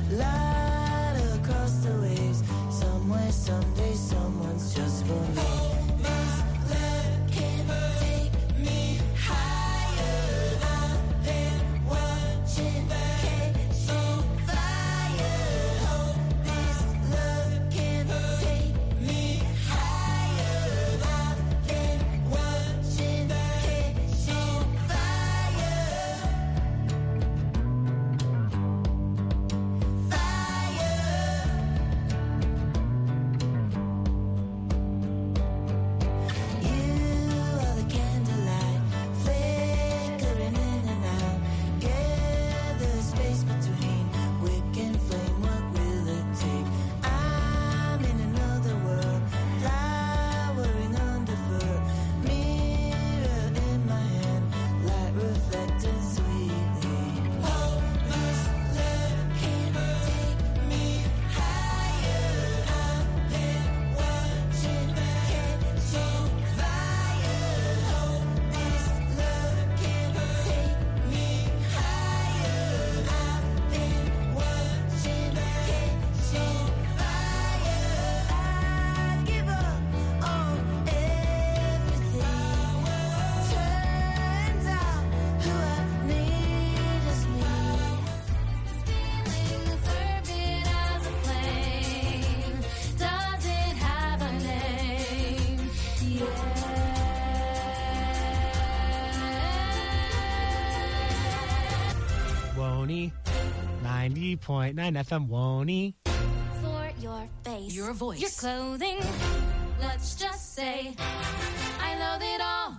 light across the waves. Somewhere, someday, someone's just for me. Woney, 90.9 FM Woney. For your face, your voice, your clothing, let's just say I love it all.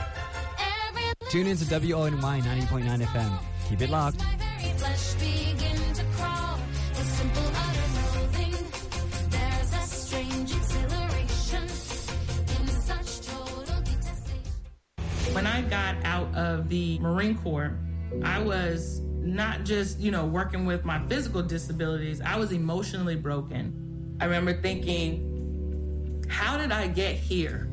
Tune in to WONY 90.9 FM. Keep it locked. My very flesh begin to crawl. The simple utter loathing. There's a strange exhilaration in such total detestation. When I got out of the Marine Corps, I was not just, working with my physical disabilities, I was emotionally broken. I remember thinking, how did I get here?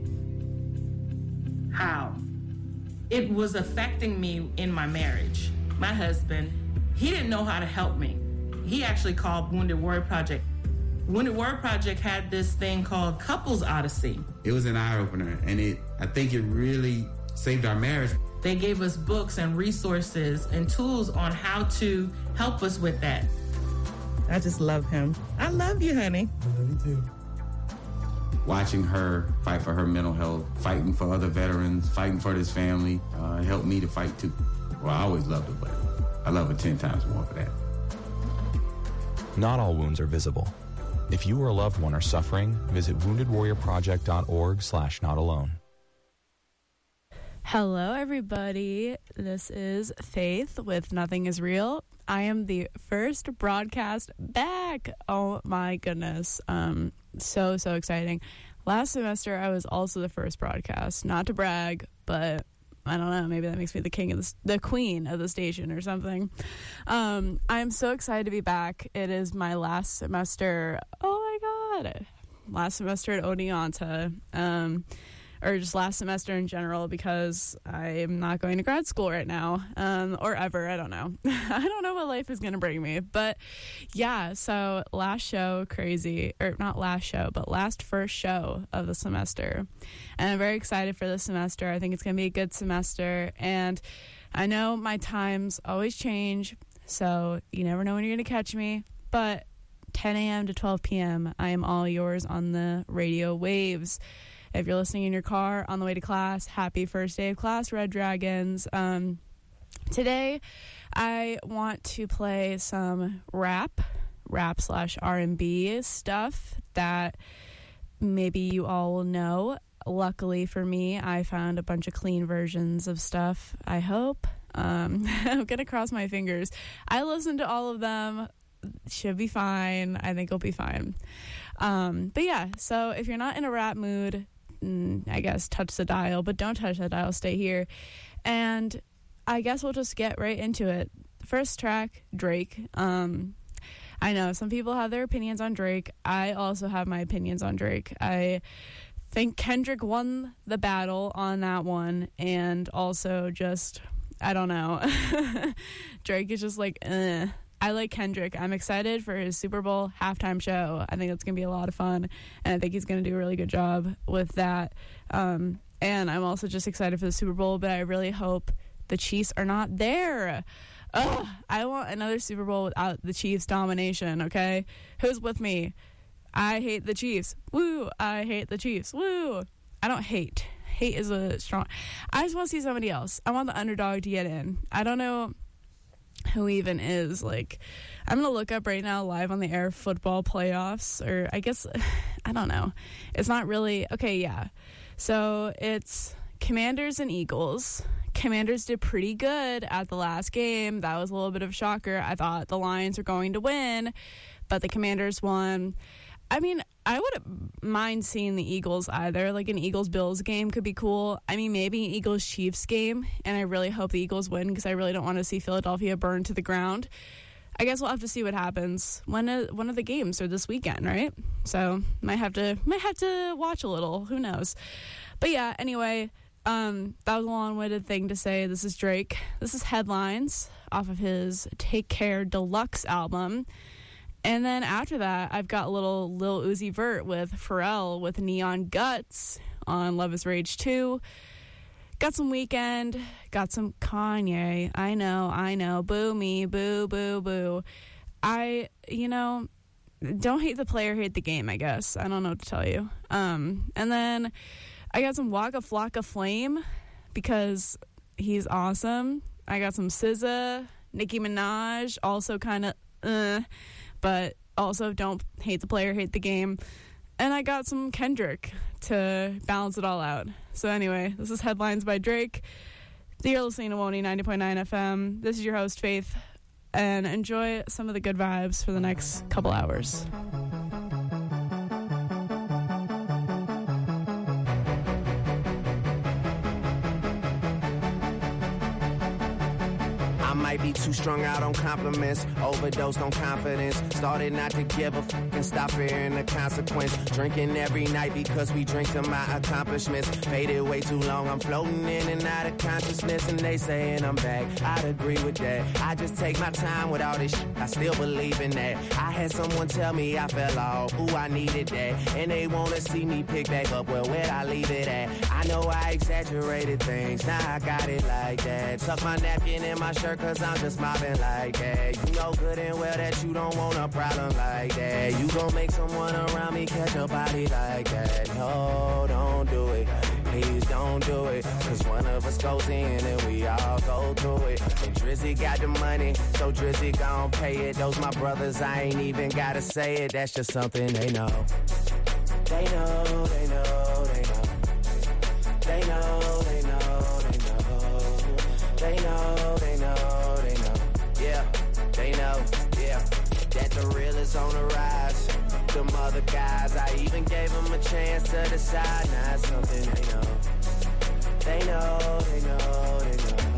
How? It was affecting me in my marriage. My husband, he didn't know how to help me. He actually called Wounded Warrior Project. Wounded Warrior Project had this thing called Couples Odyssey. It was an eye-opener, and I think it really saved our marriage. They gave us books and resources and tools on how to help us with that. I just love him. I love you, honey. I love you too. Watching her fight for her mental health, fighting for other veterans, fighting for this family, helped me to fight too. Well, I always loved her, but I love her 10 times more for that. Not all wounds are visible. If you or a loved one are suffering, visit woundedwarriorproject.org/notalone. Hello, everybody. This is Faith with Nothing Is Real. I am the first broadcast back. Oh, my goodness. So exciting. Last semester, I was also the first broadcast. Not to brag, but I don't know. Maybe that makes me the queen of the station or something. I'm so excited to be back. It is my last semester. Oh, my God. Last semester at Oneonta. Or just last semester in general, because I am not going to grad school right now, or ever. I don't know. I don't know what life is going to bring me. But yeah, so last show, crazy, or not last show, but last first show of the semester. And I'm very excited for this semester. I think it's going to be a good semester. And I know my times always change, so you never know when you're going to catch me. But 10 a.m. to 12 p.m., I am all yours on the radio waves. If you're listening in your car on the way to class, happy first day of class, Red Dragons. Today, I want to play some rap/R&B stuff that maybe you all will know. Luckily for me, I found a bunch of clean versions of stuff, I hope. I'm going to cross my fingers. I listened to all of them. Should be fine. I think it'll be fine. But yeah, so if you're not in a rap mood, I guess touch the dial, but don't touch the dial, stay here. And I guess we'll just get right into it. First track, Drake. I know some people have their opinions on Drake. I also have my opinions on Drake. I think Kendrick won the battle on that one, and also just, I don't know. Drake is just like, I I like Kendrick. I'm excited for his Super Bowl halftime show. I think that's going to be a lot of fun, and I think he's going to do a really good job with that. And I'm also just excited for the Super Bowl, but I really hope the Chiefs are not there. Ugh, I want another Super Bowl without the Chiefs' domination, okay? Who's with me? I hate the Chiefs. Woo! I hate the Chiefs. Woo! I don't hate. Hate is a strong... I just want to see somebody else. I want the underdog to get in. I don't know who even is. Like, I'm going to look up right now live on the air football playoffs, or I guess, I don't know. It's not really... Okay, yeah. So it's Commanders and Eagles. Commanders did pretty good at the last game. That was a little bit of a shocker. I thought the Lions were going to win, but the Commanders won. I mean, I wouldn't mind seeing the Eagles either. Like, an Eagles-Bills game could be cool. I mean, maybe an Eagles-Chiefs game, and I really hope the Eagles win because I really don't want to see Philadelphia burn to the ground. I guess we'll have to see what happens. One of the games are this weekend, right? So might have to watch a little. Who knows? But yeah, anyway, that was a long-winded thing to say. This is Drake. This is Headlines off of his Take Care Deluxe album. And then after that, I've got little Lil Uzi Vert with Pharrell with Neon Guts on Love is Rage 2. Got some Weeknd, got some Kanye. I know. Boo me, boo, boo, boo. Don't hate the player, hate the game, I guess. I don't know what to tell you. And then I got some Waka Flocka Flame because he's awesome. I got some SZA, Nicki Minaj, also kind of but also don't hate the player, hate the game. And I got some Kendrick to balance it all out. So anyway, this is Headlines by Drake. You're listening to WONY 90.9 FM. This is your host, Faith. And enjoy some of the good vibes for the next couple hours. I might be too strung out on compliments, overdosed on confidence, started not to give a f and stop fearing the consequence, drinking every night because we drink to my accomplishments, faded way too long, I'm floating in and out of consciousness, and they saying I'm back, I'd agree with that, I just take my time with all this shit, I still believe in that, I had someone tell me I fell off, ooh I needed that, and they wanna see me pick back up, well where'd I leave it at, I know I exaggerated things, now I got it like that, tuck my napkin in my shirt cause I'm just mobbing like that. You know good and well that you don't want a problem like that. You gon' make someone around me catch a body like that. No, don't do it. Please don't do it. Cause one of us goes in and we all go through it. And Drizzy got the money, so Drizzy gon' pay it. Those my brothers, I ain't even gotta say it. That's just something they know. They know, they know, they know. They know, they know, they know. They know, they know, they know. Yeah, they know, yeah. That the real is on the rise. Them other guys, I even gave them a chance to decide. Now it's something they know. They know, they know, they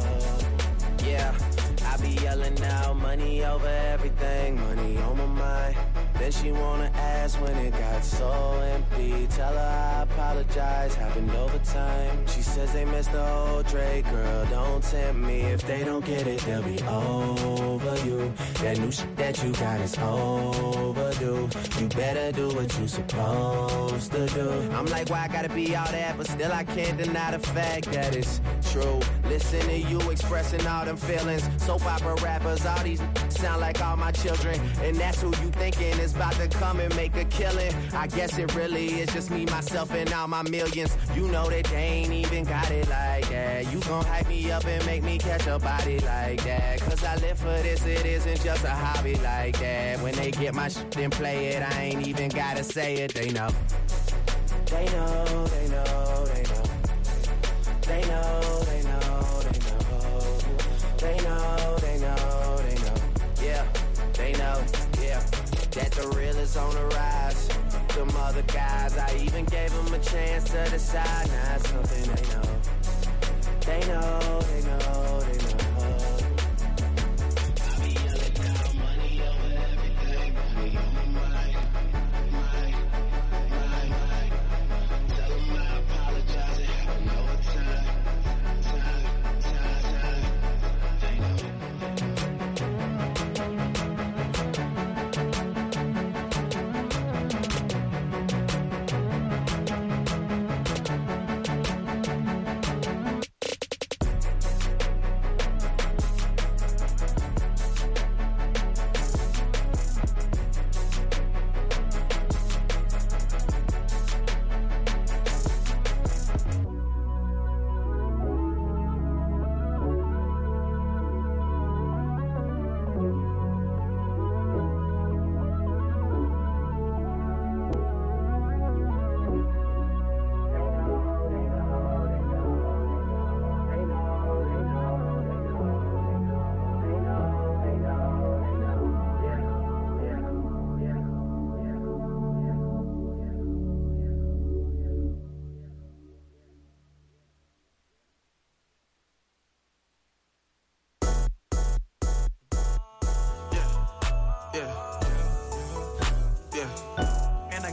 know. Yeah, I be yelling out money over everything, money on my mind. Then she wanna ask when it got so empty. Tell her I apologize, happened over time. She says they missed the old Drake, girl, don't tempt me. If they don't get it, they'll be over you. That new shit that you got is overdue. You better do what you supposed to do. I'm like, why I gotta be all that? But still I can't deny the fact that it's true. Listen to you expressing all them feelings. Soap opera rappers, all these sound like all my children. And that's who you thinking is about to come and make a killing. I guess it really is just me, myself, and all my millions. You know that they ain't even got it like that. You gon' hype me up and make me catch a body like that. Cause I live for this, it isn't just a hobby like that. When they get my shit and play it, I ain't even gotta say it. They know. They know, they know, they know. They know, they know, they know. They know, they know, they know. Yeah, they know, yeah. That the real is on the rise. Them other guys, I even gave them a chance to decide. Now it's something they know. They know, they know, they know. I be yelling out money over everything. Money on my mind. Tell them I apologize. It happened over time. They know.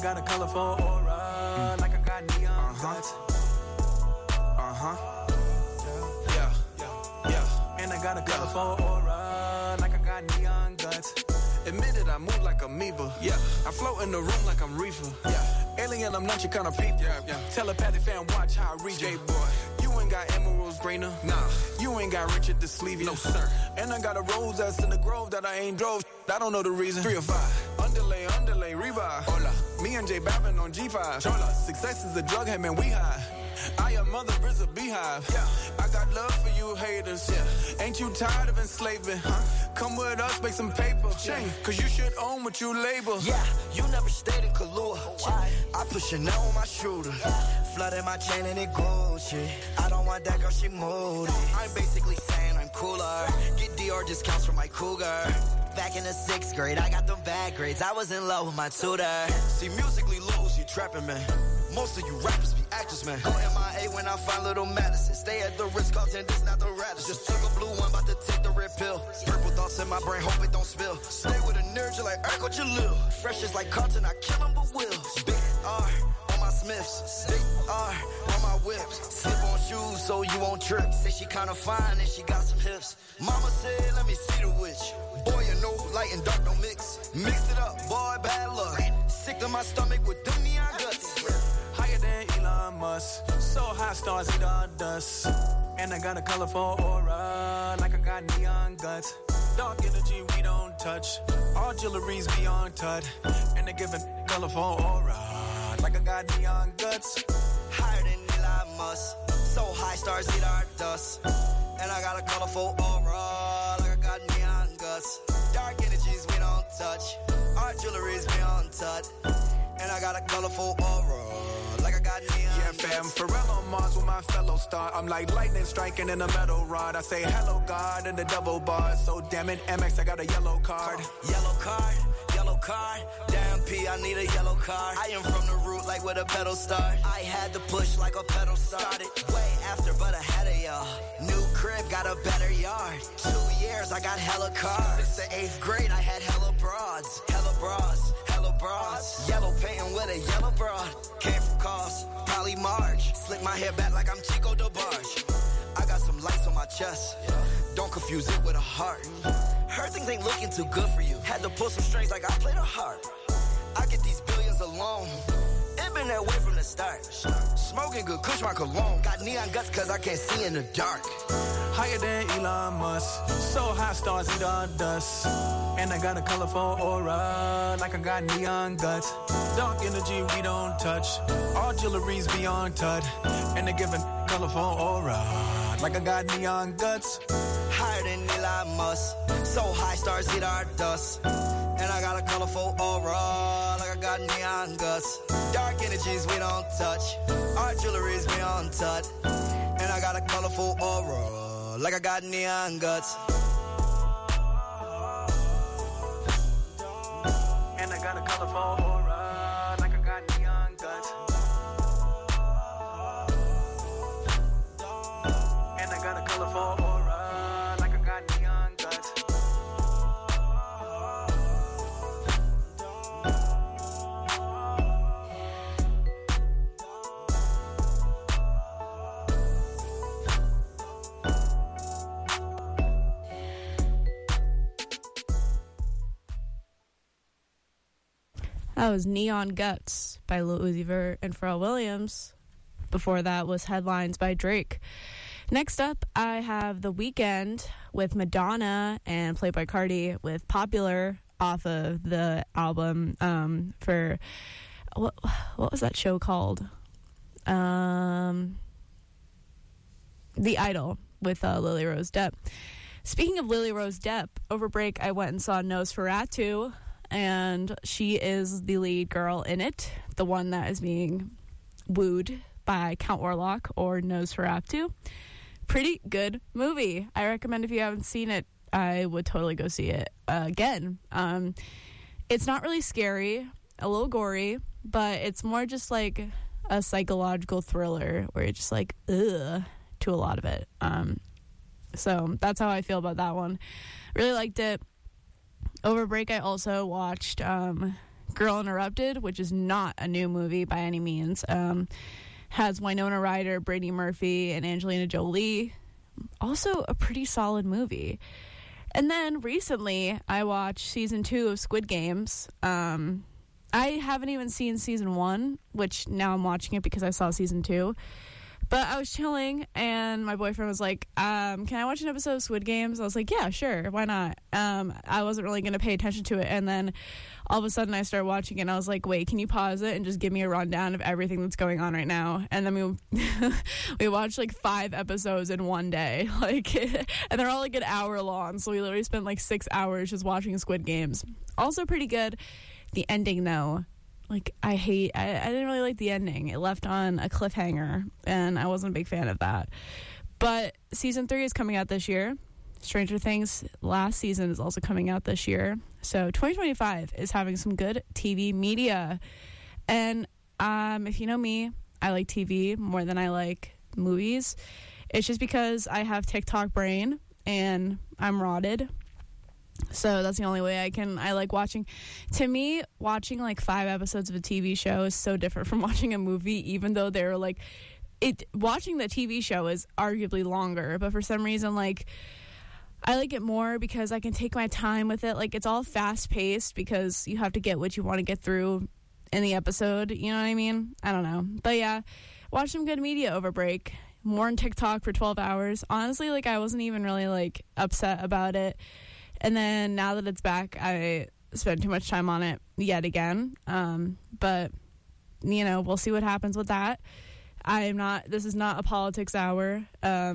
got a colorful aura, like I got neon lights. Yeah. And I got a colorful aura, like I got neon guts. Admit it, I move like amoeba. Yeah. I float in the room like I'm reefer. Yeah. Alien, I'm not your kind of people. Yeah. Telepathic fan, watch how I read you. Boy. You ain't got emeralds greener. Nah. You ain't got Richard the Sleevey. No, sir. And I got a rose that's in the grove that I ain't drove. I don't know the reason. 3 or 5. Underlay, revive. Hola. Me and J Babin on G5. Chola. Success is a drug, hey man, we high. I your mother is a beehive. Yeah. I got love for you haters. Yeah. Ain't you tired of enslaving? Huh? Come with us, make some paper. Yeah. Cause you should own what you label. Yeah, you never stayed in Kahlua. Why? I put Chanel on my shooter. Flooded my chain and it Gucci. I don't want that girl, she moody. I'm basically saying I'm cooler. Get Dior discounts from my cougar. Back in the 6th grade, I got them bad grades. I was in love with my tutor. See, musically lows, you trapping, man. Most of you rappers be actors, man. Go MIA when I find little Madison. Stay at the Ritz-Carlton, this not the Radisson. Just took a blue one, about to take the red pill. Purple thoughts in my brain, hope it don't spill. Stay with a nerd, you like Urkel Jalil. Fresh is like Carlton, I kill him but will. Big R on my Smiths. Big R on my whips. Slip on shoes so you won't trip. Say she kinda fine and she got some hips. Mama said, let me see the witch. Boy, you know, light and dark don't mix. Mixed it up, boy, bad luck. Sick to my stomach with them neon guts. Higher than Elon Musk. So high, stars eat all dust. And I got a colorful aura, like I got neon guts. Dark energy we don't touch. All jewelry's beyond touch. And they giving colorful aura, like I got neon guts. Higher than Elon Musk. So high, stars eat our dust. And I got a colorful aura, like I got neon guts. Dark energies we don't touch. Our jewelry's beyond touch. And I got a colorful aura, like I got neon. Yeah, fam, Pharrell on Mars with my fellow star. I'm like lightning striking in a metal rod. I say hello, God, in the double bars. So damn it, MX, I got a yellow card. Yellow card, yellow card. Damn P, I need a yellow card. I am from the root like where the pedal start. I had to push like a pedal started. Way after, but ahead of y'all. New crib, got a better yard. 2 years, I got hella cars. Since the 8th grade, I had hella broads. Hella bras. Bras. Yellow painting with a yellow broad. Came from Cos, Polly Marge. Slick my hair back like I'm Chico DeBarge. I got some lights on my chest. Don't confuse it with a heart. Heard things ain't looking too good for you. Had to pull some strings like I played a harp. I get these billions alone. It been that way from the start. Smoking good, kush my cologne. Got neon guts cause I can't see in the dark. Higher than Elon Musk. So high, stars eat all dust. And I got a colorful aura, like I got neon guts. Dark energy we don't touch. All jewelry's beyond touch. And they giving colorful aura, like I got neon guts. Higher than Elon Musk. So high, stars eat our dust. And I got a colorful aura, like I got neon guts. Dark energies we don't touch. Our jewelry's beyond touch. And I got a colorful aura, like I got neon guts. And I got a colorful aura, like I got neon guts. And I got a colorful aura, like I got neon guts. That was Neon Guts by Lil Uzi Vert and Pharrell Williams. Before that was Headlines by Drake. Next up, I have The Weeknd with Madonna and Playboi Carti with Popular off of the album for... What was that show called? The Idol with Lily Rose Depp. Speaking of Lily Rose Depp, over break I went and saw Nosferatu, and she is the lead girl in it, the one that is being wooed by Count Orlok or Nosferatu. Pretty good movie. I recommend if you haven't seen it, I would totally go see it again. It's not really scary, a little gory, but it's more just like a psychological thriller where you're just like, ugh, to a lot of it. So that's how I feel about that one. Really liked it. Over break, I also watched Girl Interrupted, which is not a new movie by any means. Has Winona Ryder, Brady Murphy, and Angelina Jolie. Also a pretty solid movie. And then recently, I watched season 2 of Squid Games. I haven't even seen season 1, which now I'm watching it because I saw season 2. But I was chilling, and my boyfriend was like, can I watch an episode of Squid Games? I was like, yeah, sure, why not? I wasn't really going to pay attention to it, and then all of a sudden I started watching it, and I was like, wait, can you pause it and just give me a rundown of everything that's going on right now? And then we watched like 5 episodes in one day, like, and they're all like an hour long, so we literally spent like 6 hours just watching Squid Games. Also pretty good. The ending, though, like, I didn't really like the ending. It left on a cliffhanger, and I wasn't a big fan of that. But season 3 is coming out this year. Stranger Things last season is also coming out this year. So 2025 is having some good TV media. And if you know me, I like TV more than I like movies. It's just because I have TikTok brain, and I'm rotted. So that's the only way I like watching. To me, watching like 5 episodes of a TV show is so different from watching a movie, even though they're like, watching the TV show is arguably longer, but for some reason, like, I like it more because I can take my time with it. Like, it's all fast paced because you have to get what you want to get through in the episode. You know what I mean? I don't know. But yeah, watch some good media over break. More on TikTok for 12 hours. Honestly, like, I wasn't even really like upset about it. And then now that it's back, I spent too much time on it yet again. But, you know, we'll see what happens with that. This is not a politics hour.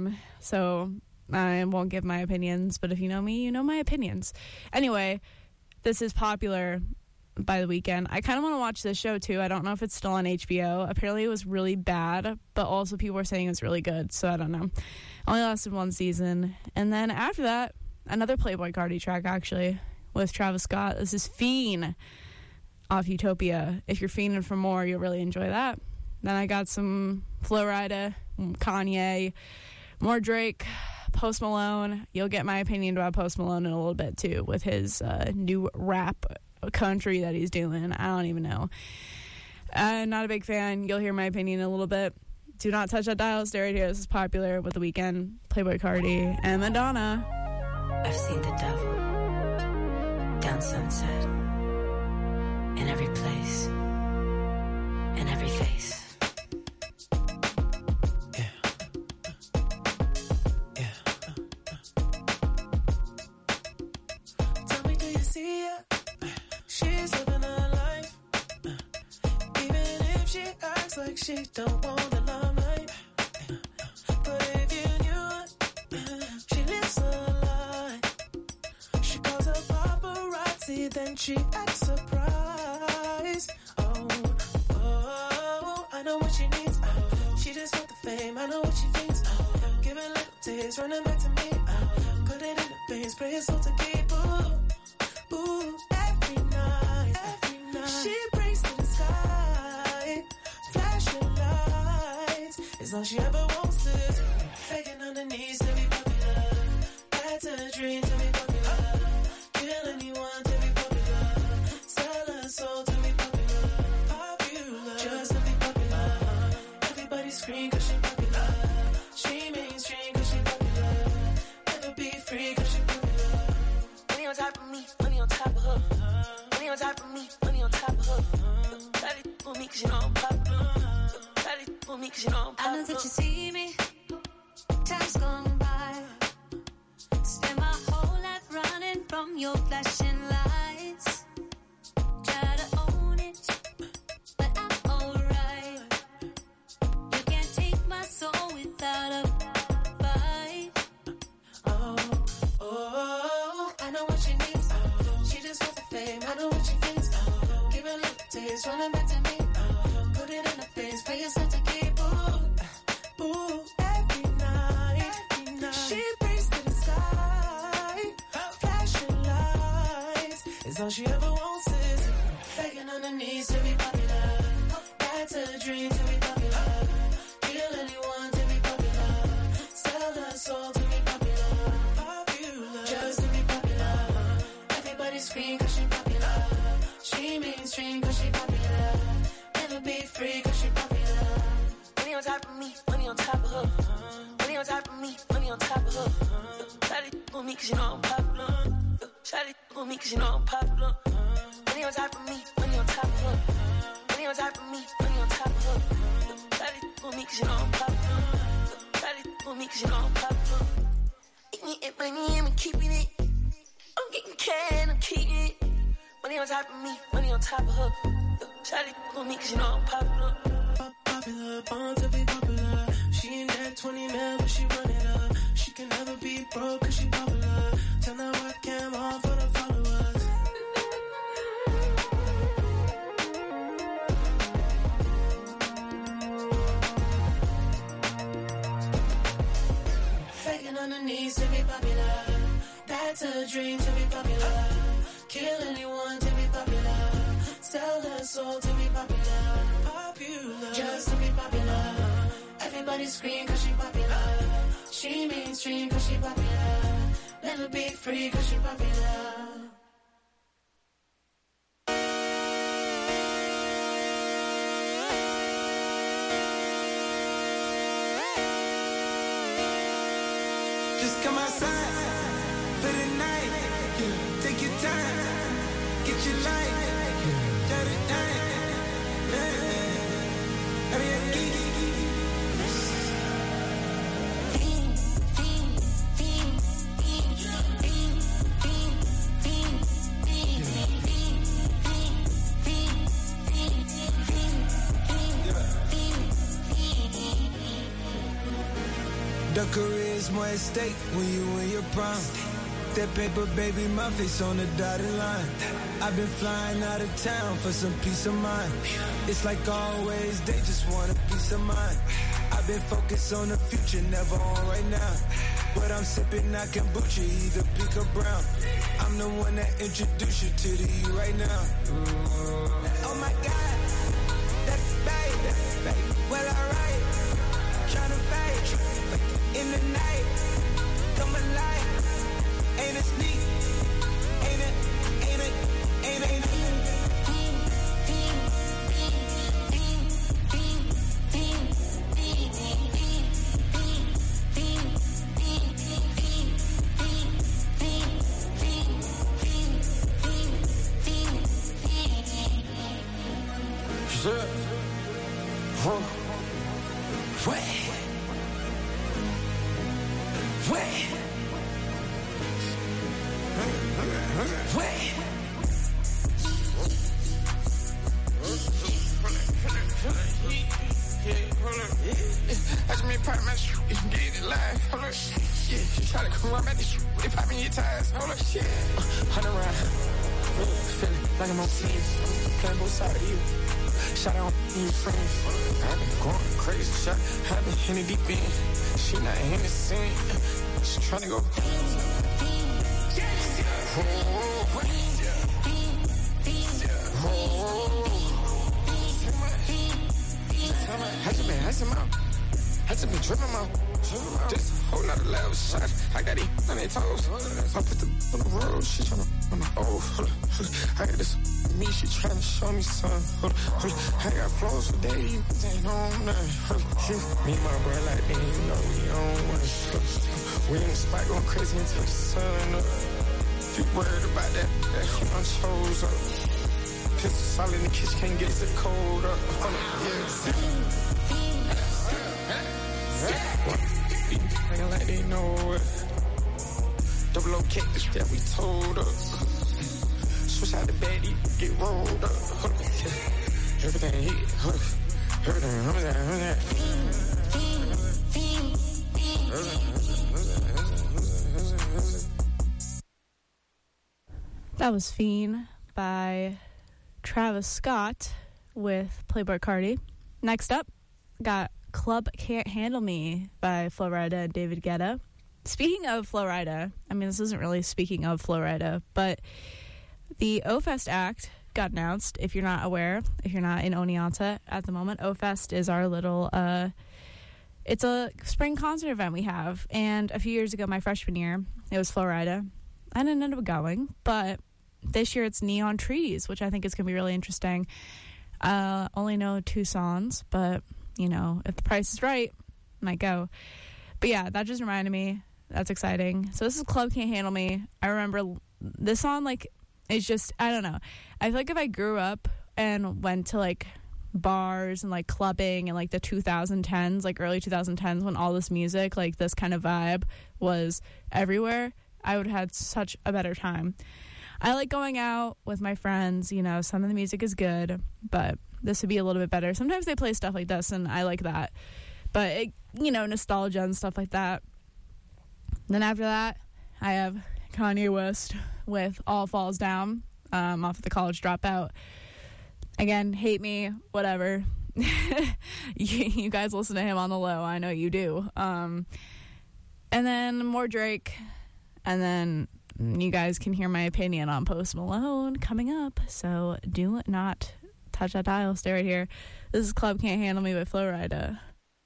So I won't give my opinions. But if you know me, you know my opinions. Anyway, this is Popular by The Weeknd. I kind of want to watch this show too. I don't know if it's still on HBO. Apparently it was really bad, but also people were saying it's really good. So I don't know. Only lasted 1 season. And then after that, another Playboi Carti track, actually, with Travis Scott. This is Fiend off Utopia. If you're fiending for more, you'll really enjoy that. Then I got some Flo Rida, Kanye, more Drake, Post Malone. You'll get my opinion about Post Malone in a little bit, too, with his new rap country that he's doing. I don't even know. Not a big fan. You'll hear my opinion in a little bit. Do not touch that dial. Stay right here. This is Popular with The Weeknd, Playboi Carti, and Madonna. I've seen the devil down Sunset, in every place, in every face. Tell me, do you see her? She's living her life, even if she acts like she don't want the limelight. But if you knew her, she lives her life. She calls her paparazzi, then she acts surprised. Oh, I know what she needs. She just want the fame, I know what she thinks. Give it little taste, running back to me. Put it in the veins, pray it's all to keep. Ooh, every night, she prays to the sky. Flashing lights is all she ever wants is begging on her knees to be popular. That's a dream to be popular. Kill anyone to be popular. Sell her soul to be popular. Popular, just to be popular. Everybody scream 'cause she popular. She mainstream 'cause she popular. Never be free 'cause she popular. Money on top of me, money on top of her. Money on top of me, money on top of her. Daddy for me 'cause you know I'm popular. Daddy for me 'cause you know I'm popular. I know that you see me. Time's gone by. Spend my whole life running from your flashing lights. Try to own it, but I'm alright. You can't take my soul without a fight. Oh, I know what she needs. She just wants the fame, I know what she thinks. Give it a little taste, running back to me. Put it in the face, pay yourself to keep. Ooh, every night. She prays to the sky. Flashing lights is all she ever wants is begging on her knees to be popular. That's a dream to be popular. Kill anyone to be popular. Sell her soul to be popular. Popular, just to be popular. Everybody scream 'cause she popular. She means mainstream cause she popular. Never be free cause she popular. Money on top of me, money on top of her. Money on top of me, money on top of her. Shawty on me cause you know I'm popular. Shawty on me cause you know I'm popular. Money on top of me, money on top of her. Money on top of me, money on top of her. Shawty on me cause you know I'm popular. Shawty on me cause you know I'm popular. Eating it, money, I'm keeping it. I'm getting can, I'm keeping it. Money on top of me, money on top of her. Shawty on me cause you know I'm popular. Popular, born to be popular. She ain't that 20 mil, but she run it up. She can never be broke cause she popular. Turn that webcam on for the followers. Faking on the knees to be popular. That's a dream to be popular. Kill anyone to be popular. Sell her soul to be popular. Popular, just to be popular. Everybody scream cause she popular. She mainstream cause she popular. Never be free cause she popular. Just come outside for the night. Take your time, get your life. Shut it down. The career's more at stake when you in your prime. That paper, baby, my face on the dotted line. I've been flying out of town for some peace of mind. It's like always, they just want a peace of mind. I've been focused on the future, never on right now. What I'm sipping, I kombucha, either pink or brown. I'm the one that introduced you to the you right now. Oh my God, that's baby. Well, alright, tryna fight in the night, come alive. Ain't it sneak? Ain't it? I just made part of my shit, you can get it live, hold up, yeah, you try to come around my dish, they pop in your tires, hold up, shit, 100 round, feeling like I'm on teams, playing both sides of you, shout out to your friends, I've been going crazy, shot, I've been in the deep end, she not in the scene, she tryna go, I just been dripping out. Just a whole lot of loud shot. I got it on their toes. I put the on the road. She tryna on my I got this me. She tryna show me something. I got flows for days. Ain't on nothing. Me and my bro like they ain't know we on one. We in the spot going crazy until the sun up. If you worried about that I'm chose up. Pistol all in the kitchen, can't get it cold up. Acting like they know it. Double O cactus that we told up. Switch out the baddie, get rolled up. Everything hit, everything. That was Fiend by Travis Scott with Playboi Carti. Next up, got Club Can't Handle Me by Flo Rida and David Guetta. Speaking of Flo Rida, I mean, this isn't really speaking of Flo Rida, but the O-Fest Act got announced. If you're not aware, if you're not in Oneonta at the moment, O-Fest is our little, it's a spring concert event we have. And a few years ago, my freshman year, it was Flo Rida. I didn't end up going, but this year it's Neon Trees, which I think is going to be really interesting. Only know 2 songs, but, you know, if the price is right, I might go. But yeah, that just reminded me. That's exciting. So this is Club Can't Handle Me. I remember this song, like, it's just, I don't know. I feel like if I grew up and went to, like, bars and, like, clubbing in, like, the 2010s, like, early 2010s, when all this music, like, this kind of vibe was everywhere, I would have had such a better time. I like going out with my friends, you know, some of the music is good, but this would be a little bit better. Sometimes they play stuff like this, and I like that. But, it, you know, nostalgia and stuff like that. Then after that, I have Kanye West with All Falls Down, off of the College Dropout. Again, hate me, whatever. You guys listen to him on the low. I know you do. And then more Drake, and then you guys can hear my opinion on Post Malone coming up, so do not touch that dial. Stay right here. This is Club Can't Handle Me by Flo Rida.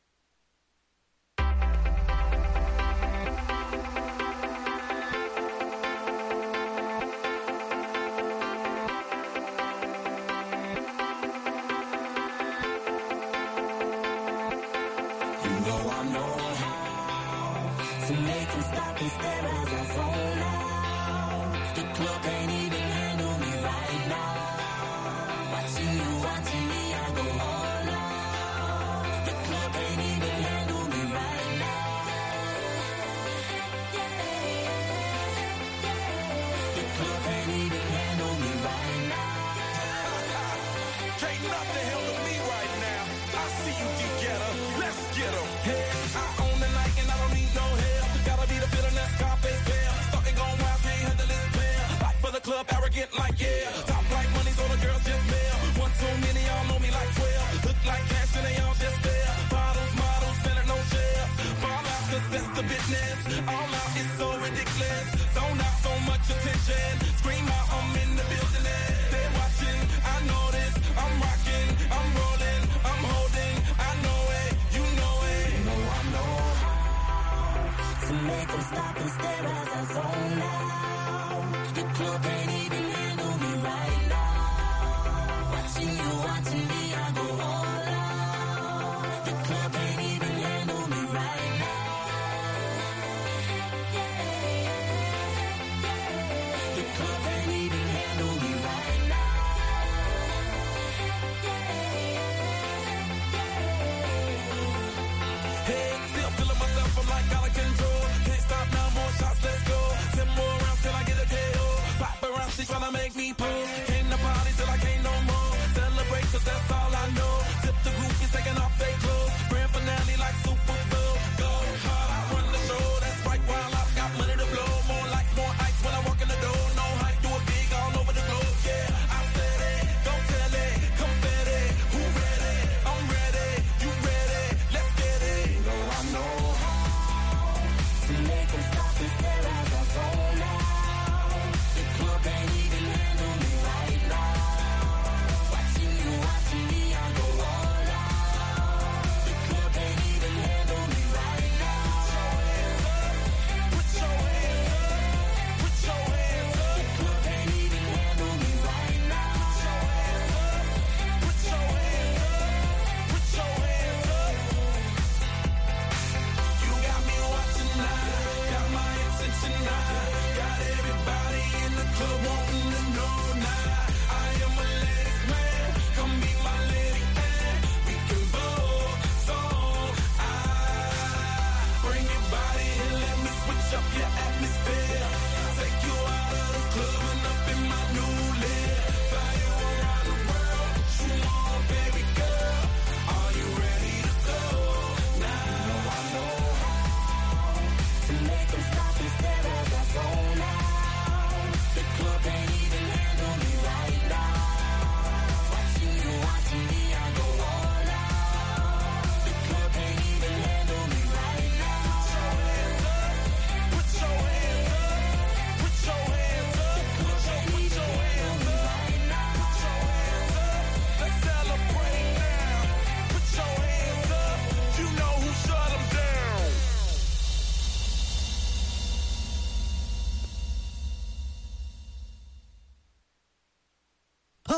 To make them stop and stare as I zone out. The club can't even handle me right now. Watching me, I go all out. The club can't even handle me right now. The club can't even handle me right now. Can't nothing handle me right now. I see you, D-Getter. Let's get 'em. Hey, I own the night and I don't need no help. Gotta be the feeling that's Scarface fair. Starting going wild, can't handle this pair. Fight for the club, arrogant like yeah. Top like money, so the girls just mail. One too many, y'all know me like 12. Look like cash and they all just there. Bottles, models, selling no share. Fall out, cause that's the business. All out, it's so ridiculous. Zone out, so much attention. Scream out, I'm in the building. They're watching, I know this. I'm rocking, I'm rolling, I'm holding. I know it, you know it. You know I know to make them stop and stare as I zone out. The club can't even handle me right now. Watching me, I go all out. The club can't even handle me right now. The club can't even handle me right now. Hey, still feeling myself, I'm like out of control. Can't stop now, more shots, let's go. 10 more rounds till I get a KO. Pop around,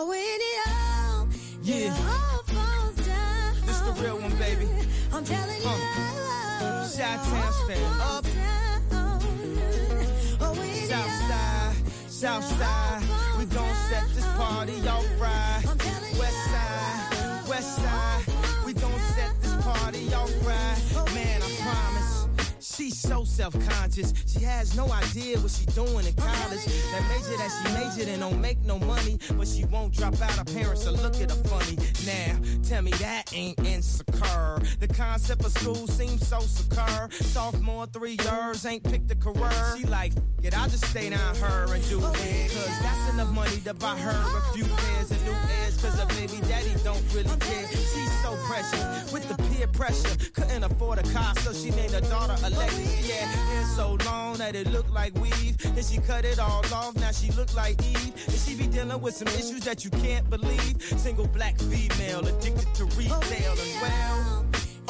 Oh, when it all falls down. This the real one, baby. I'm telling you, Chi-Town stand up. South side, we gon' set this party off right. West side, we gon' set this party off right. Man, I promise. She's so self-conscious. She has no idea what she doing in college. That major that she majored in don't make no money, but she won't drop out. Her parents will look at her funny. Now, tell me that ain't insecure. The concept of school seems so secure. Sophomore 3 years, ain't picked a career. She like, it, I'll just stay down her and do it. Cause that's enough money to buy her a few pairs of new ears. Cause her baby daddy don't really care. She's so precious with the peer pressure. Couldn't afford a car, so she named her daughter Alexis. Yeah, hair so long that it looked like weave. Then she cut it all off, now she look like Eve. And she be dealing with some issues that you can't believe. Single black female, addicted to retail and well.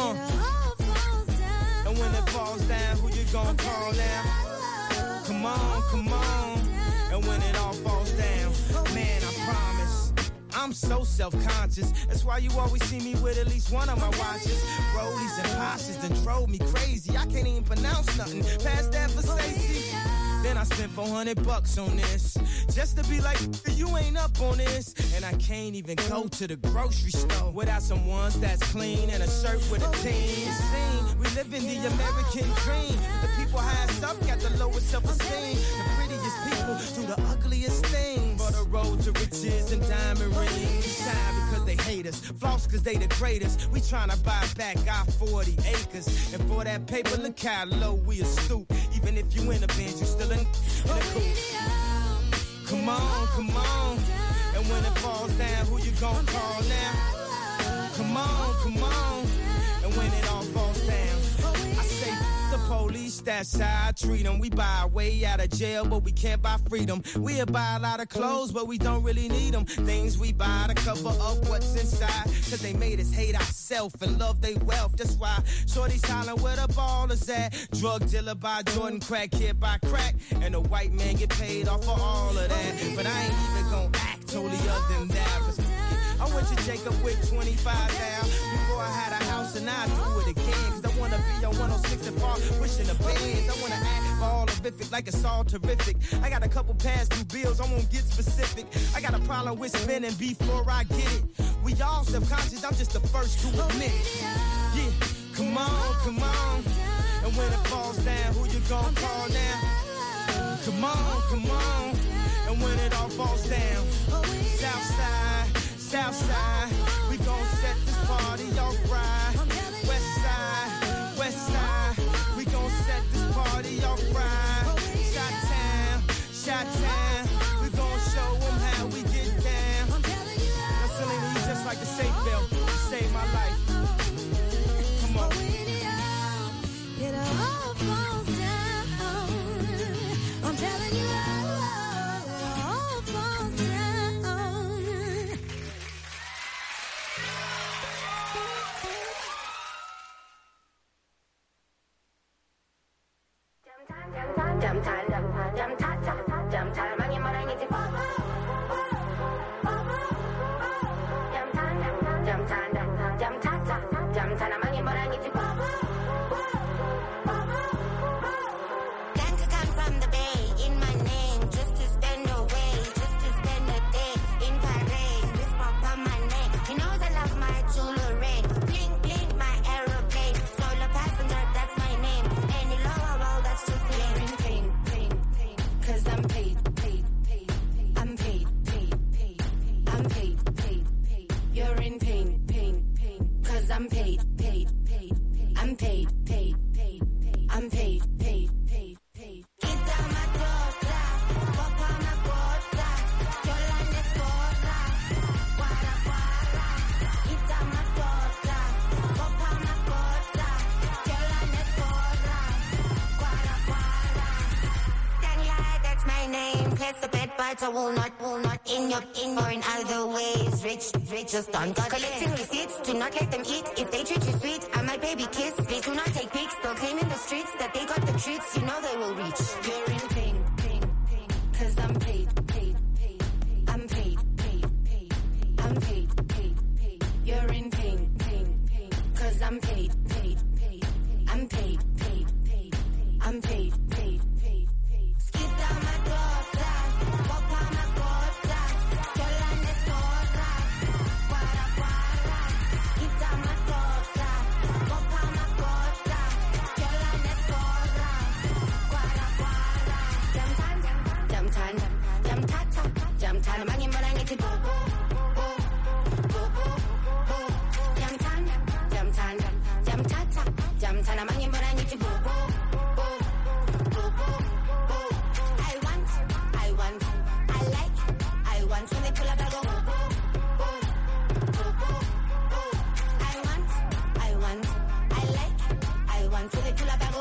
And when it falls down, who you gonna call now? Come on. And when it all falls down, man, I promise. I'm so self-conscious. That's why you always see me with at least one of my watches. Rollies and Porsches done drove me crazy. I can't even pronounce nothing past that for safety. Then I spent $400 on this, just to be like, you ain't up on this. And I can't even go to the grocery store without some ones that's clean and a shirt with a team. Scene, we live in the American dream. The people highest up got the lowest self-esteem. The prettiest people do the ugliest things. For the road to riches and diamond rings. Shine because they hate us, floss because they the greatest. We tryna buy back our 40 acres. And for that paper, look how low we a stoop. Even if you in a Benz, you still in a coupe. Come on. And when it falls down, who you gon' call now? Come on. And when it all falls down, I say the police, that's how I treat them. We buy our way out of jail, but we can't buy freedom. We'll buy a lot of clothes, but we don't really need them. Things we buy to cover up what's inside. Cause they made us hate ourselves and love their wealth. That's why shorty's hollering where the ball is at. Drug dealer buy Jordan, crack kid buy crack. And the white man get paid off for all of that. But I ain't even gon' act totally other than that. I went to Jacob with 25 now. Before I had a house and I do it again. Cause I wanna be on 106 and Park, wishing the bands. I wanna act all horrific like it's all terrific. I got a couple past due bills, I won't get specific. I got a problem with spending before I get it. We all self-conscious, I'm just the first to admit it. Yeah, come on. And when it falls down, who you gon' call now? Come on. And when it all falls down, South side, we gon' set this party off right. West side, we gon' set this party off right. Chi-Town, we gon' show them how we get down. Now, Selena, you just like a safe belt, you saved my life. Come on. It all falls down. I'm telling you, it all falls down. I will not in or in other ways. Rich just done got collecting receipts. Do not let them eat if they treat you sweet. And my baby kiss, please do not take pics. They'll claim in the streets that they got the treats. You know they will reach. You're in pain, cause I'm paid. I'm paid. I'm paid. You're in pain. 'Cause I'm paid. I'm paid. I'm paid. Skita matota, popa makota, cholane skora, para. Skita matota, popa makota, cholane skora, para. Jam time, mangin morangi ti boo. Jam time, mangin morangi ti boo. I want when they pull up, I go. I want when they pull up, I go.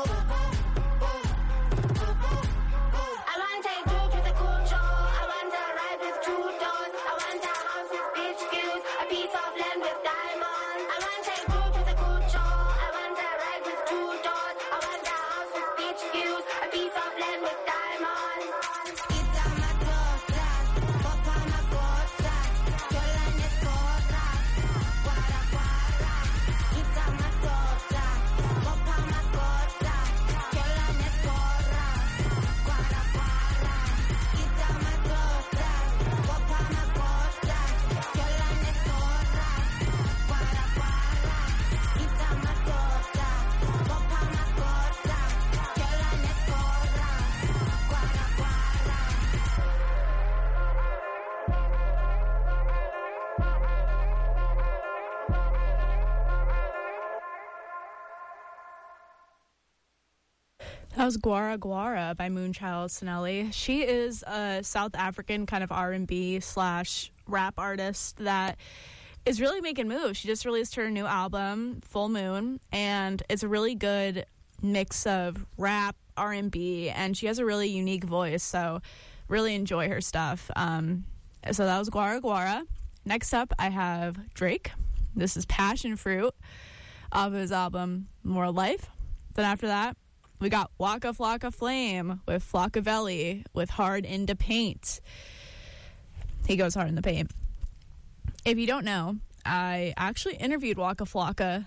I want take two to the cool show. I want a ride with 2 doors. I want a house with beach views, a piece of land with diamonds. I want take two to the cool show. I want a ride with 2 doors. I want a house with beach views, a piece of land with diamonds. Skita matota, popa makota, cholane skora, para. Skita matota, popa makota, cholane skora, para. Skita matota, popa makota, cholane skora, para. Skita matota, popa makota, cholane skora, para. That was Guara Guara by Moonchild Sonelli. She is a South African kind of R&B / rap artist that is really making moves. She just released her new album, Full Moon, and it's a really good mix of rap, R&B, and she has a really unique voice, so really enjoy her stuff. So that was Guara Guara. Next up, I have Drake. This is Passion Fruit off his album, More Life. Then after that, we got Waka Flocka Flame with Flockavelli with Hard in the Paint. He goes hard in the paint. If you don't know, I actually interviewed Waka Flocka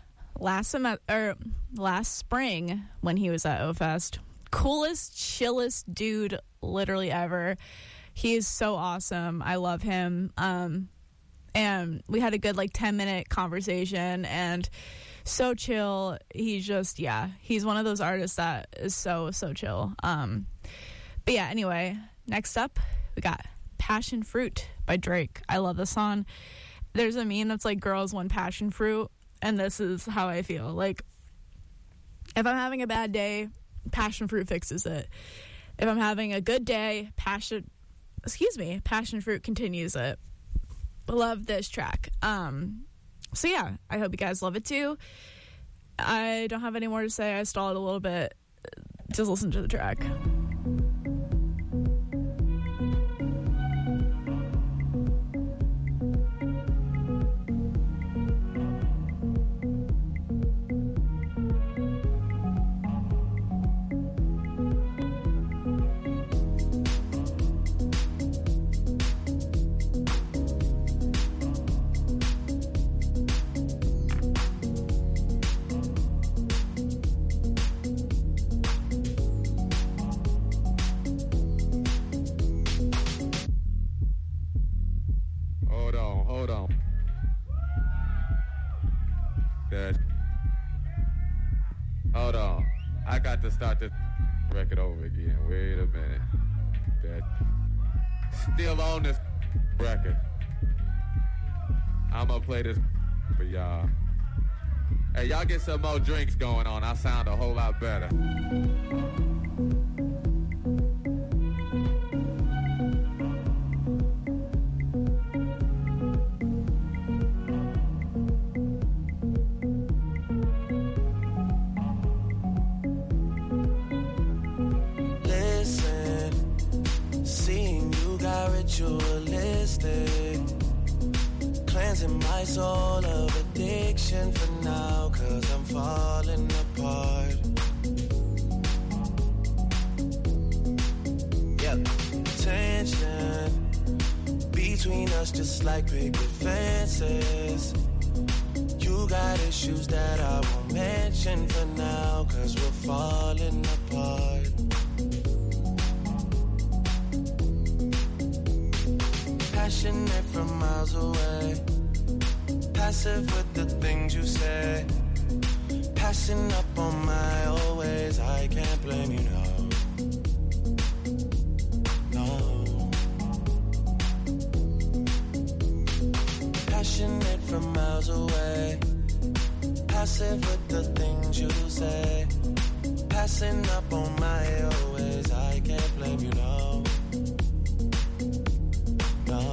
last spring when he was at O-Fest. Coolest, chillest dude literally ever. He is so awesome. I love him. And we had a good 10-minute conversation, and so chill. He's just, he's one of those artists that is so chill. But yeah, anyway, next up, we got Passion Fruit by Drake. I love this song. There's a meme that's like, girls want passion fruit, and this is how I feel. If I'm having a bad day, passion fruit fixes it. If I'm having a good day, passion fruit continues it. Love this track. So yeah, I hope you guys love it too. I don't have any more to say. I stalled a little bit. Just listen to the track. Hold on. I got to start this record over again. Wait a minute. Still on this record. I'm gonna play this for y'all. Hey, y'all get some more drinks going on. I sound a whole lot better. Ritualistic, cleansing my soul of addiction for now, 'cause I'm falling apart. Yep, tension, be between us just like picket fences. You got issues that I won't mention for now, 'cause we're falling apart. Passionate from miles away, passive with the things you say, passing up on my always. I can't blame you, no. Passionate from miles away, passive with the things you say, passing up on my always. I can't blame you, no. No.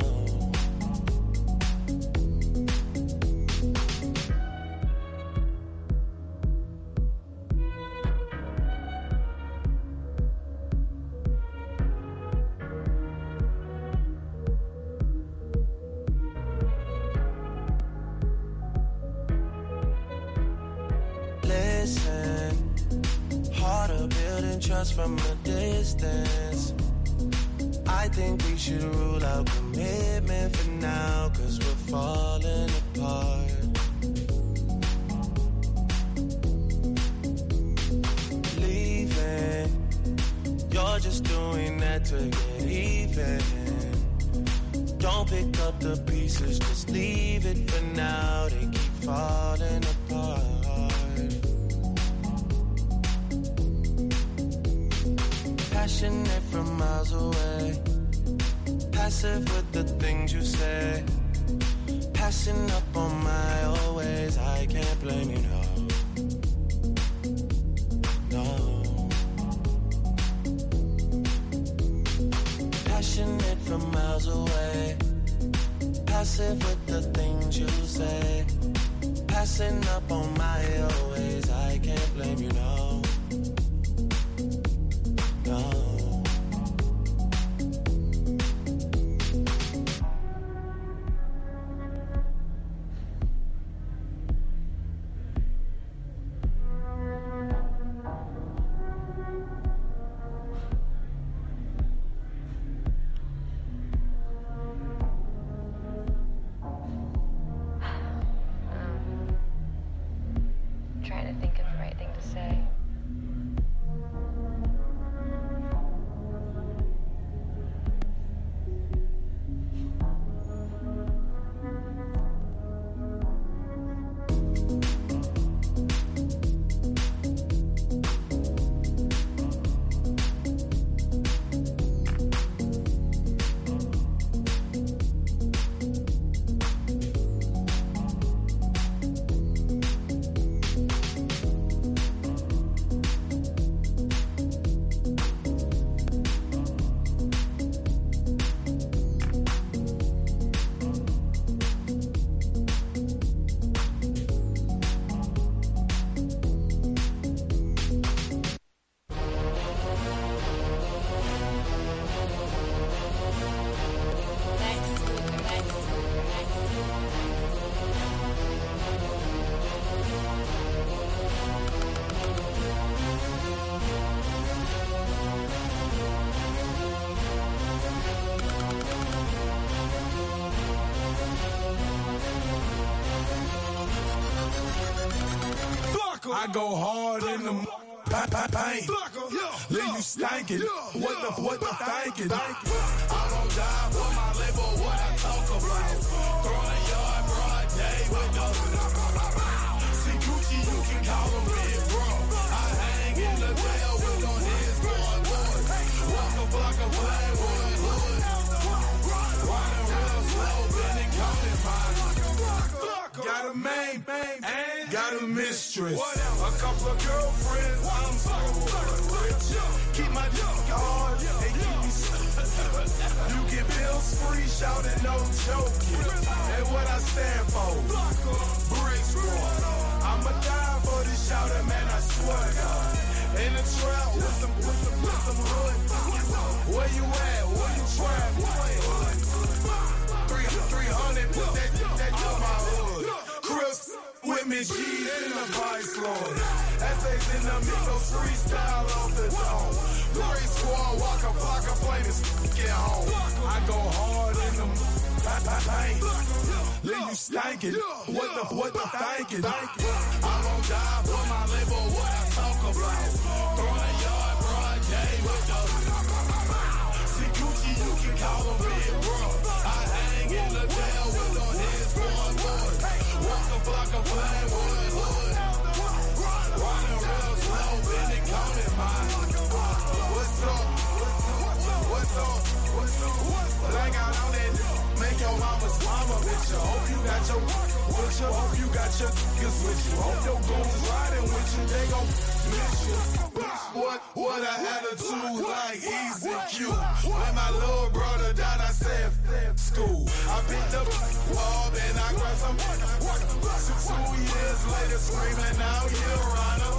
From a distance, I think we should rule out commitment for now, 'cause we're falling apart. Leaving, you're just doing that to get even. Don't pick up the pieces, just leave it for now. They keep falling apart. Passionate from miles away, passive with the things you say, passing up on my always. I can't blame you, no. No. Passionate from miles away, passive with the things you say, passing up on my always. I can't blame you, no. No. Trying to think of the right thing to say. I go hard in the paint. Leave you stankin'. What the thinking? I won't die for my label. What I talk about? Throwing yard broad day with no. See Gucci, you can call him Red Bro. I hang in the jail with no hands going boys. Walk a block of Playwood hood. Riding real slow, bending counting mine. Got a main, and got a mistress. A couple of girlfriends, I'm so rich. Keep my dick hard and keep me you get bills free, shouting no joking. And what I stand for, Brick Squad. I'ma die for this shouting, man, I swear to God. In the trap with some hood. Where you at? Where you trying? 300, put that on my hood. Chris with me, G's in the Vice Lord. Essays in the Migos, freestyle off the dome. Brick Squad, Waka Flocka, play this get home. I go hard in them Leave you stinking. What the thinking? I won't die for my label, what I talk about. Throwing yard, broad day with the. See Gucci, you can call him big bro. I hang in the tail with on his one board. Walk a block of flame wood. Running real slow, bending counting mine. What's up? Like out on that, make your mama's mama bitch. Hope you got your with you. Hope you got your niggas with you. Hope your goons riding with you. They gon' miss you. What a attitude like Easy Q. When my little brother died, I said school. I picked up ball, then I grabbed some. 2 years later, screaming out, you runner.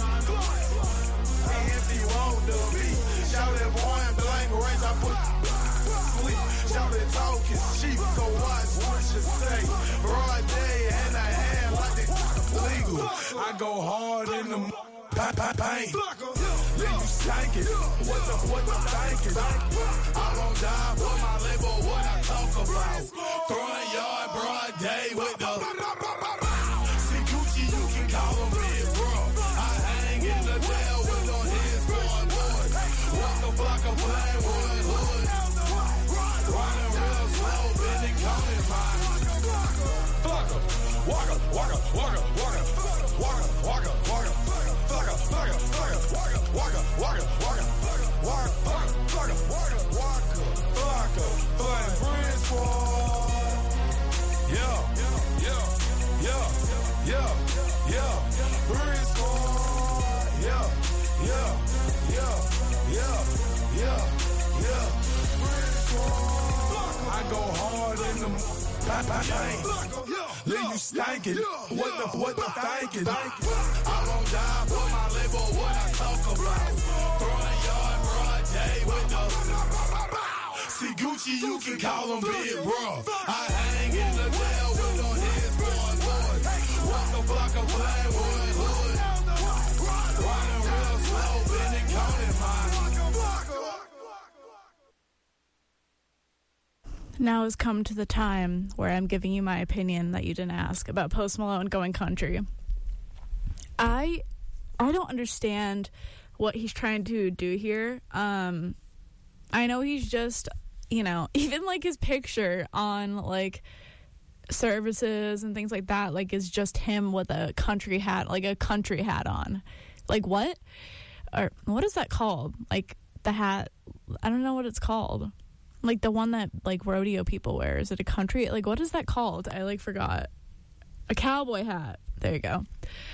If he want to be, shout it point blank range. I put sleep. Shout it talk is cheap, so watch what you say. Broad day and a hand like it's legal. I go hard in the paint. Leave you stinking. What the thinking? I won't die for my label, what I talk about. Throwing yard, broad day with the. See Gucci, you can call him big bro. I hang in the tail with on his board. Walk a block of flame wood. Running real slow, bending counting mine. Fucker, walker. I go hard in the leave you stinking. What the thinking? I won't die for my label, what I talk about. Throwing yard, broad day with the. See Gucci, you can call him big bro. I hang in the tail with on his board. Walk a block of flame wood. Running real slow, bending counting mine. Now has come to the time where I'm giving you my opinion that you didn't ask about Post Malone going country. I don't understand what he's trying to do here. I know he's just, even like his picture on like services and things like that, like is just him with a country hat, like a country hat on. Like what? Or what is that called? Like the hat, I don't know what it's called. Like the one that like rodeo people wear. Is it a country? Like what is that called? I like forgot. A cowboy hat. There you go.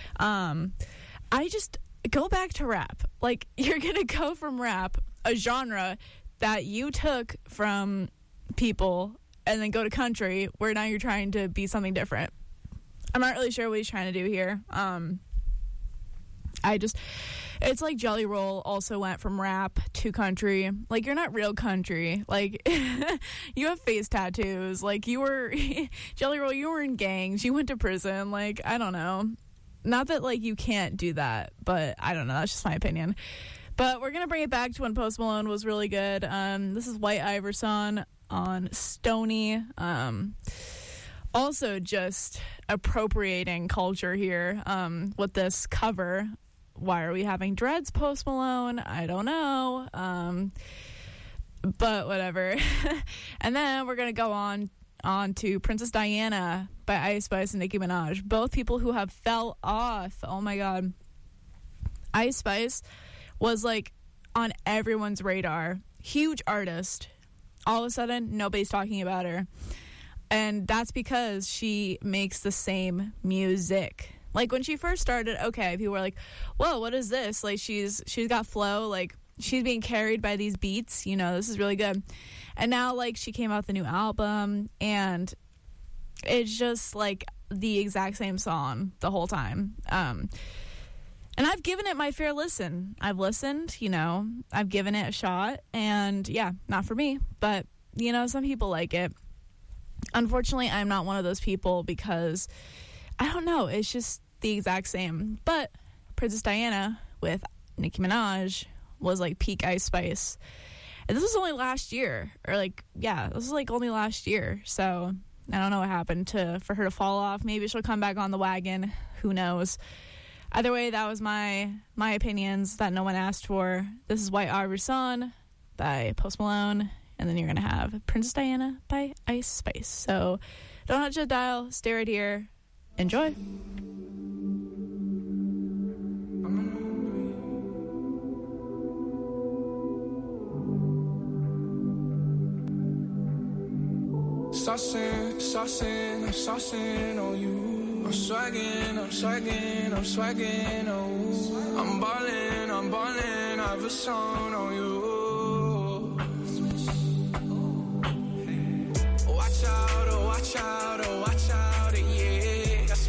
I just go back to rap. Like you're going to go from rap, a genre that you took from people, and then go to country where now you're trying to be something different. I'm not really sure what he's trying to do here. It's like Jelly Roll also went from rap to country. Like, you're not real country. Like, you have face tattoos. Like, you were, Jelly Roll, you were in gangs. You went to prison. Like, I don't know. Not that, like, you can't do that, but I don't know. That's just my opinion. But we're going to bring it back to when Post Malone was really good. This is White Iverson on Stoney. Also just appropriating culture here with this cover. Why are we having dreads, Post Malone? I don't know. But whatever. And then we're going to go on to Princess Diana by Ice Spice and Nicki Minaj. Both people who have fell off. Oh, my God. Ice Spice was, like, on everyone's radar. Huge artist. All of a sudden, nobody's talking about her. And that's because she makes the same music. Like, when she first started, okay, people were like, whoa, what is this? Like, she's got flow. Like, she's being carried by these beats. This is really good. And now, like, she came out with a new album, and it's just, like, the exact same song the whole time. And I've given it my fair listen. I've listened, I've given it a shot. And, yeah, not for me. But, some people like it. Unfortunately, I'm not one of those people because, I don't know, it's just the exact same. But Princess Diana with Nicki Minaj was like peak Ice Spice. And this was only last year, or like, yeah, this was like only last year. So I don't know what happened for her to fall off. Maybe she'll come back on the wagon. Who knows? Either way, that was my opinions that no one asked for. This is White Arbor Sun by Post Malone. And then you're going to have Princess Diana by Ice Spice. So don't touch the dial. Stay right here. Enjoy. Saucing, I'm saucing on you. I'm swagging, oh. I'm ballin', I have a song on you. Watch out, yeah. I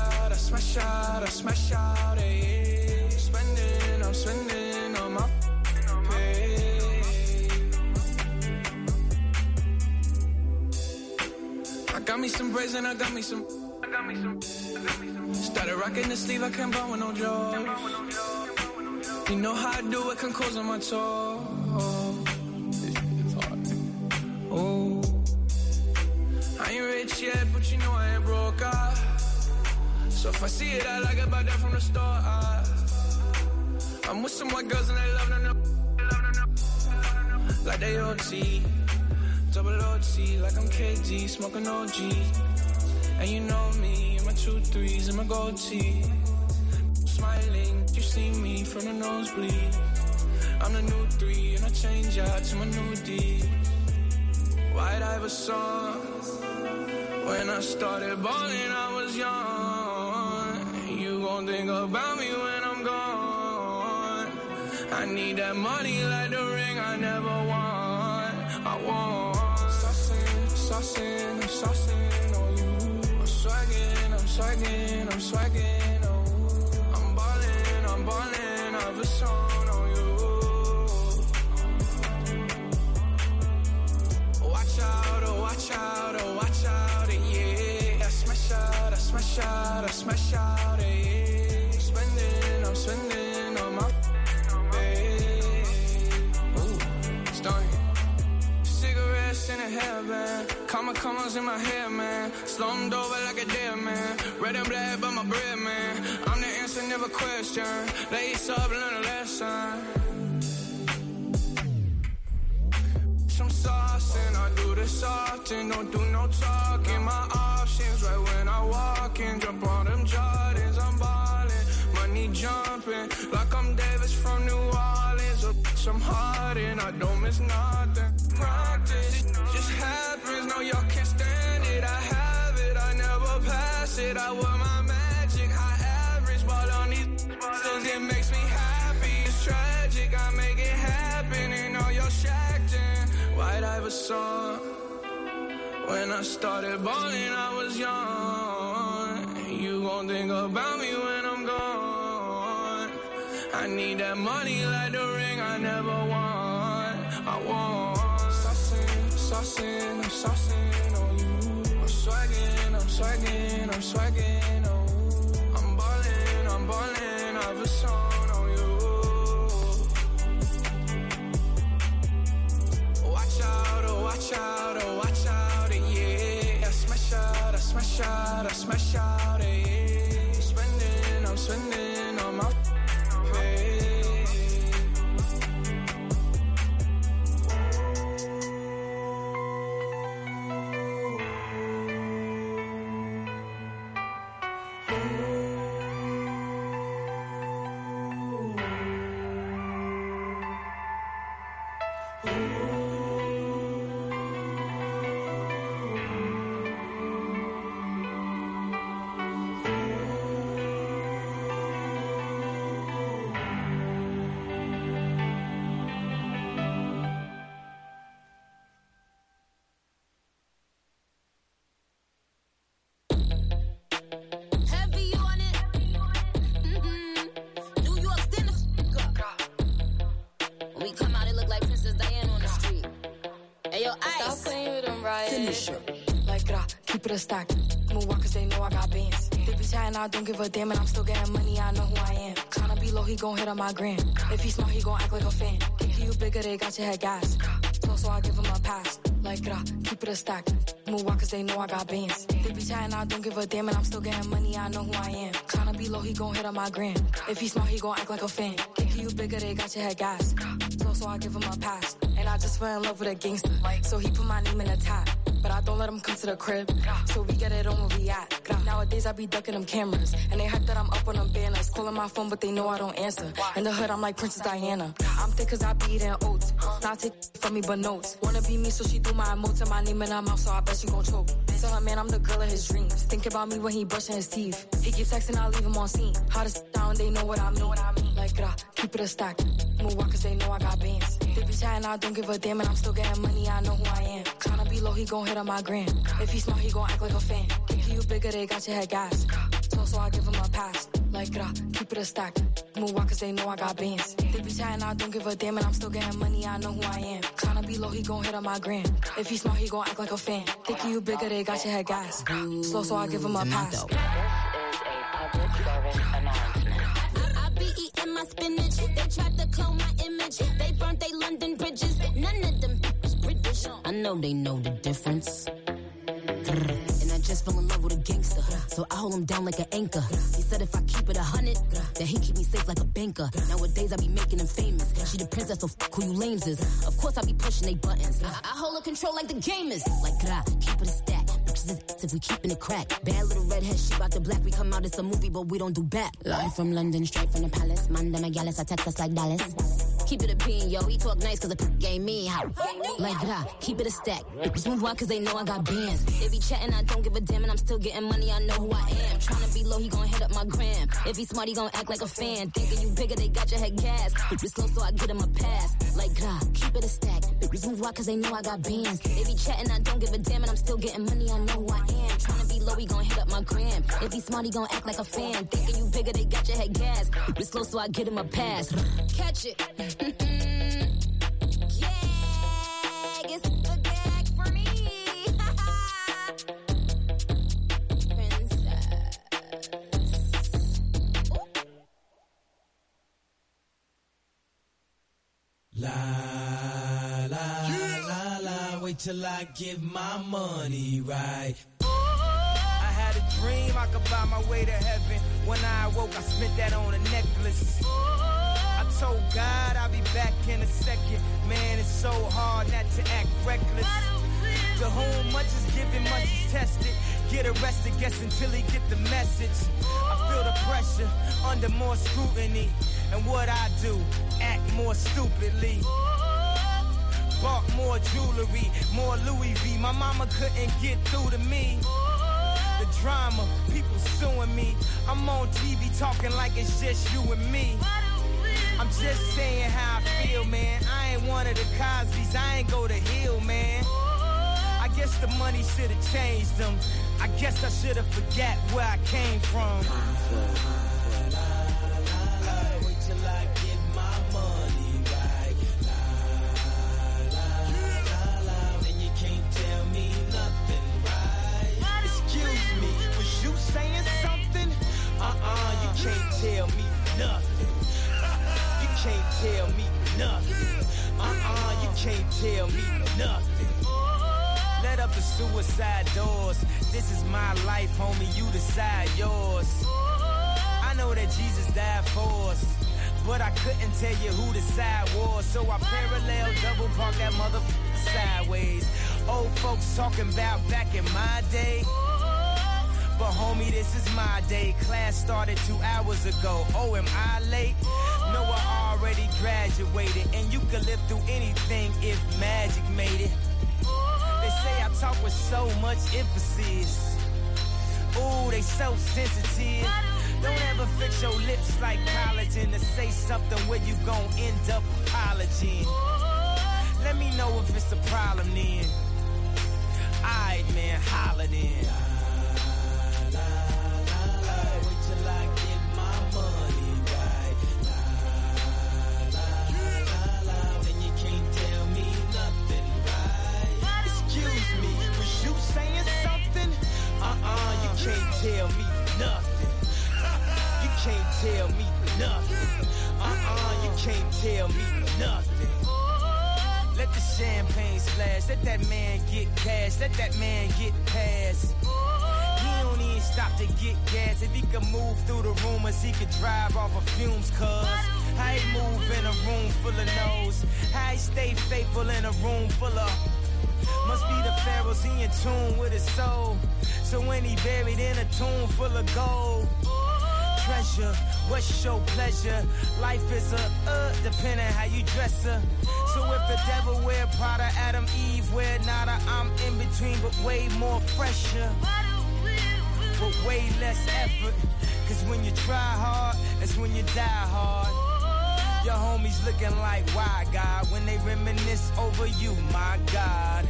smash out, yeah. I'm spending on my pay. I got me some braids and I got me some. Started rocking the sleeve, I can't buy with no joy. You know how I do it, can close on my toe. It's hard. Oh, I ain't rich yet, but you know I ain't broke. So if I see it, I like it, buy that from the store. I'm with some white girls and they love them. Like they OT, double OT, like I'm KD, smoking OG. And you know me, in my 2-3s and my gold tee. Smiling, you see me from the nosebleed. I'm the new 3 and I change out to my new D. White Iverson. When I started balling, I was young. You gon' think about me when I'm gone. I need that money like the ring I never won. I want saucing, I'm saucing on you. I'm swagging, oh. I'm ballin', I have a song on you. Watch out, yeah. I smash out, yeah. I'm spending on my pay. Ooh, stunning. Cigarettes in a hairband. Commas in my hair, man. Slummed over like a dead man. Red and black by my bread, man. I'm the answer, never question. Lace up, learn a lesson. Some sauce and I do this often. Don't do no talking. My options right when I walk in. Jump on them Jordans, I'm ballin'. Money jumping like I'm Davis from New Orleans. I'm hard and I don't miss nothing. Practice just happens. No, y'all can't stand it. I have it, I never pass it. I wear my magic, high average. Ball on these cause it makes me happy. It's tragic, I make it happen. And all y'all shacked in. White Iverson. When I started balling, I was young. You gon' think about me when I'm gone. I need that money like the ring I never won. I want saucing, I'm saucing on you. I'm swagging, oh. I'm ballin', I have a song on you. Watch out, yeah. I smash out, yeah. I'm spending on my pay. Keep it a stock. Move on cause they know I got bands. They be chatting, I don't give a damn, and I'm still getting money, I know who I am. Tryna be low, he gon' hit on my gram. If he smart, he gon' act like a fan. He Thinking you bigger, they got your head gas. So I give them a pass. Like, keep it a stack. Move on cause they know I got bands. They be chatting, I don't give a damn, and I'm still getting money, I know who I am. Tryna be low, he gon' hit on my gram. If he smart, he gon' act like a fan. Thinking you bigger, they got your head gas. So I give him a pass. And I just fell in love with a gangster. So he put my name in the top. But I don't let him come to the crib. So we get it on where we at. Nowadays I be ducking them cameras. And they hype that I'm up on them banners. Calling my phone, but they know I don't answer. In the hood, I'm like Princess Diana. I'm thick cause I be eating oats. Not take from me, but notes. Wanna be me, so she threw my emotes and my name in her mouth, so I bet she gon' choke. Tell her, man, I'm the girl of his dreams. Think about me when he brushing his teeth. He keep texting, I leave him on scene. Hottest down, they know what I mean. Like, keep it a stack. Move on cause they know I got bands. They be chatting, I don't give a damn, and I'm still getting money, I know who I am. Tryna be low, he gon' hit on my gram. If he smart, he gon' act like a fan. Thinking you bigger, they got your head gas. So I give him a pass. Like, keep it a stack. Move on cause they know I got bands. They be chatting, I don't give a damn, and I'm still getting money, I know who I am. Tryna be low, he gon' hit on my gram. If he smart, he gon' act like a fan. Thinking you bigger, they got your head gas. So I give him a pass. I be eating my spinach. They tried to clone my image. They burnt they London bridges. None of them British. I know they know the difference. And I just fell in love with a gangster, so I hold him down like an anchor. He said if I keep it 100, that he keep me safe like a banker. Nowadays I be making him famous. She the princess, so who you lames is. Of course I be pushing they buttons. I hold her control like the gamers. Like keep it a stack. Bitches is if we keeping it crack. Bad little redhead, she bout the black. We come out, it's a movie, but we don't do back. Live from London, straight from the palace. Mandana Gallus, I text us like Dallas. Keep it a bean, yo. He talk nice cause the game me how. Like keep it a stack. Just move on cause they know I got bands. They be chatting, I don't give a damn, and I'm still getting money, I know who I am. Tryna be low, he gon' hit up my gram. If he smart, he gon' act like a fan. Thinking you bigger, they got your head gas. Bitch slow, so I get him a pass. Like keep it a stack. Bitches move on cause they know I got bands. They be chatting, I don't give a damn, and I'm still getting money, I know who I am. Tryna be low, he gon' hit up my gram. If he smart, he gon' act like a fan. Thinking you bigger, they got your head gas. Bitch slow, so I get him a pass. Catch it. La, la, la, la, wait till I get my money right. I had a dream I could buy my way to heaven. When I awoke, I spent that on a necklace. I told God I'll be back in a second. Man, it's so hard not to act reckless. To whom much is given, much is tested. Get arrested, guess until he get the message. I feel the pressure under more scrutiny. And what I do, act more stupidly. Bought more jewelry, more Louis V. My mama couldn't get through to me. The drama, people suing me. I'm on TV talking like it's just you and me. I'm just saying how I feel, man. I ain't one of the Cosbys, I ain't go to Hill, man. I guess the money should've changed them. I guess I should've forgot where I came from. Wait till I get my money right. La, la, la, and you can't tell me nothing, right? Excuse me, was you saying something? You can't tell me nothing. You can't tell me nothing. You can't tell me nothing. Let up the suicide doors. This is my life, homie, you decide yours. I know that Jesus died for us, but I couldn't tell you who the side was. So I parallel double park that motherfucker sideways. Old folks talking about back in my day. But homie, this is my day. Class started 2 hours ago. Oh, am I late? No, I already graduated. And you could live through anything if magic made it. They say I talk with so much emphasis. Ooh, they so sensitive. Don't ever fix your lips like collagen to say something where you gon' end up apologizing. Let me know if it's a problem then. Alright, man, holla then. Wait till I get my money right. La, la, and you can't tell me nothing, right? Excuse me, was you saying something? You can't tell me nothing. You can't tell me nothing. You can't tell me nothing. Let the champagne splash, let that man get cash, let that man get past. He don't even stop to get gas. If he could move through the rumors, he could drive off of fumes, cuz how he move in a room full of no's, how he stay faithful in a room full of. Must be the pharaohs, he in tune with his soul. So when he buried in a tomb full of gold, treasure, what's your pleasure? Life is a depending how you dress her. So if the devil wear Prada, Adam, Eve wear nada, I'm in between but way more pressure, but way less effort. Cause when you try hard, that's when you die hard. Your homies looking like, why God? When they reminisce over you, my God.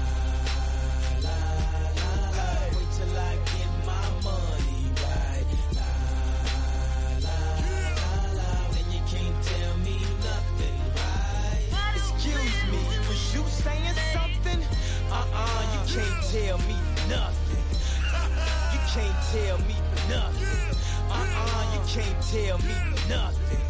Wait till I get my money right. Then you can't tell me nothing, right? Excuse me, was you saying something? You can't tell me nothing. You can't tell me nothing. You can't tell me nothing.